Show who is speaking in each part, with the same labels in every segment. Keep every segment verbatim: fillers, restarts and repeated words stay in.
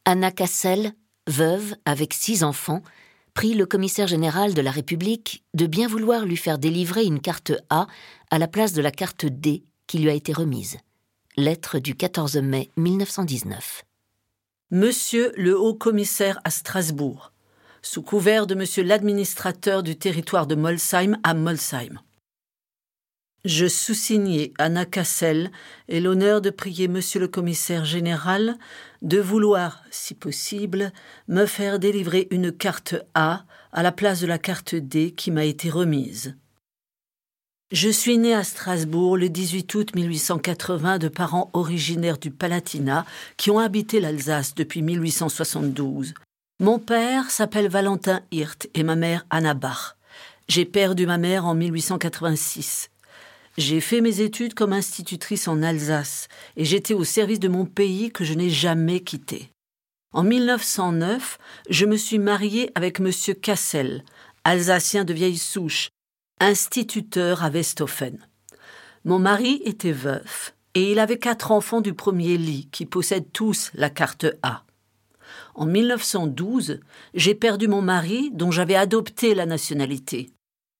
Speaker 1: Anna Cassel, veuve avec six enfants, prie le commissaire général de la République de bien vouloir lui faire délivrer une carte A à la place de la carte D qui lui a été remise. Lettre du quatorze mai mille neuf cent dix-neuf.
Speaker 2: Monsieur le haut-commissaire à Strasbourg, sous couvert de monsieur l'administrateur du territoire de Molsheim à Molsheim. Je sous-signais Anna Cassel ai l'honneur de prier monsieur le commissaire général de vouloir, si possible, me faire délivrer une carte A à la place de la carte D qui m'a été remise. Je suis né à Strasbourg le dix-huit août mille huit cent quatre-vingts de parents originaires du Palatinat qui ont habité l'Alsace depuis mille huit cent soixante-douze. Mon père s'appelle Valentin Hirt et ma mère Anna Bach. J'ai perdu ma mère en mille huit cent quatre-vingt-six. J'ai fait mes études comme institutrice en Alsace et j'étais au service de mon pays que je n'ai jamais quitté. En mille neuf cent neuf, je me suis mariée avec monsieur Cassel, Alsacien de vieille souche, instituteur à Westhofen. Mon mari était veuf et il avait quatre enfants du premier lit qui possèdent tous la carte A. En mille neuf cent douze, j'ai perdu mon mari dont j'avais adopté la nationalité.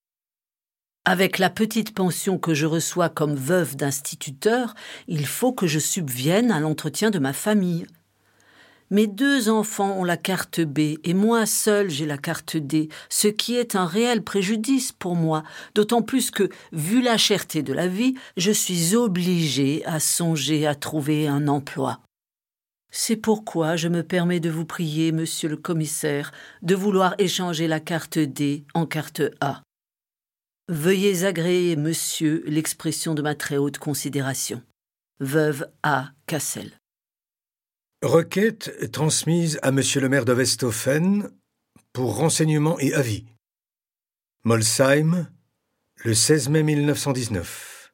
Speaker 2: Avec la petite pension que je reçois comme veuve d'instituteur, il faut que je subvienne à l'entretien de ma famille. Mes deux enfants ont la carte B et moi seule j'ai la carte D, ce qui est un réel préjudice pour moi, d'autant plus que, vu la cherté de la vie, je suis obligée à songer à trouver un emploi. C'est pourquoi je me permets de vous prier, monsieur le commissaire, de vouloir échanger la carte D en carte A. Veuillez agréer, monsieur, l'expression de ma très haute considération. Veuve A. Cassel.
Speaker 3: Requête transmise à monsieur le maire de Westhofen pour renseignement et avis. Molsheim, le seize mai mille neuf cent dix-neuf.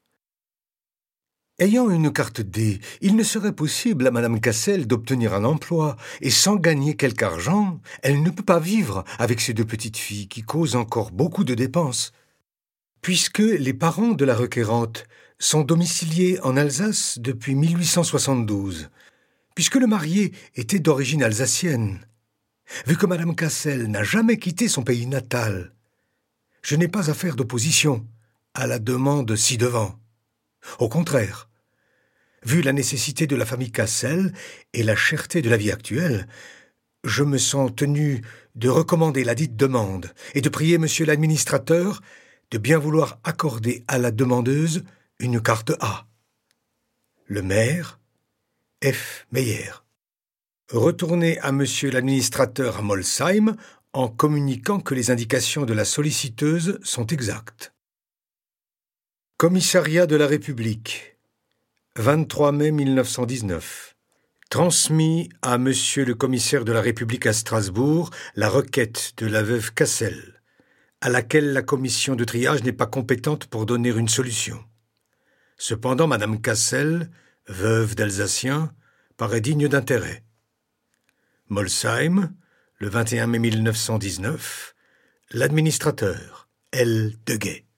Speaker 3: Ayant une carte D, il ne serait possible à madame Cassel d'obtenir un emploi, et sans gagner quelque argent, elle ne peut pas vivre avec ces deux petites filles qui causent encore beaucoup de dépenses. Puisque les parents de la requérante sont domiciliés en Alsace depuis mille huit cent soixante-douze, puisque le marié était d'origine alsacienne, vu que madame Cassel n'a jamais quitté son pays natal, je n'ai pas à faire d'opposition à la demande ci-devant. Au contraire, vu la nécessité de la famille Cassel et la cherté de la vie actuelle, je me sens tenu de recommander la dite demande et de prier monsieur l'administrateur de bien vouloir accorder à la demandeuse une carte A. Le maire, F. Meyer. Retournez à monsieur l'administrateur à Molsheim en communiquant que les indications de la solliciteuse sont exactes. Commissariat de la République, vingt-trois mai mille neuf cent dix-neuf. Transmis à monsieur le commissaire de la République à Strasbourg la requête de la veuve Cassel, à laquelle la commission de triage n'est pas compétente pour donner une solution. Cependant, madame Cassel, veuve d'Alsacien, paraît digne d'intérêt. Molsheim, le vingt et un mai mille neuf cent dix-neuf, l'administrateur, L. Deguet.